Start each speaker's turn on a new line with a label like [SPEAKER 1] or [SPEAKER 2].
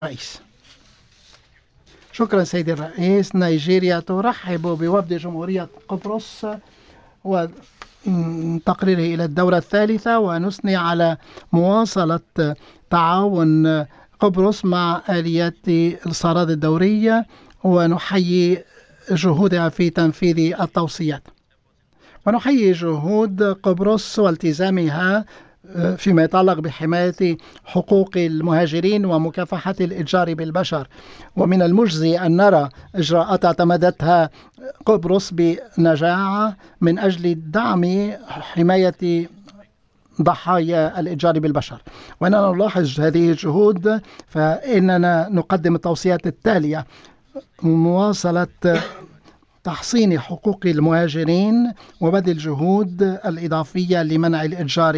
[SPEAKER 1] رئيس. شكرا سيدي الرئيس. نيجيريا ترحب بوفد جمهورية قبرص وتقريره إلى الدورة الثالثة، ونثني على مواصلة تعاون قبرص مع آليات الصراد الدورية، ونحيي جهودها في تنفيذ التوصيات، ونحيي جهود قبرص والتزامها فيما يتعلق بحماية حقوق المهاجرين ومكافحة الإتجار بالبشر. ومن المجزي أن نرى إجراءات اعتمدتها قبرص بنجاعة من أجل دعم حماية ضحايا الإتجار بالبشر. وأننا نلاحظ هذه الجهود، فإننا نقدم التوصيات التالية: مواصلة تحصين حقوق المهاجرين وبذل الجهود الإضافية لمنع الإتجار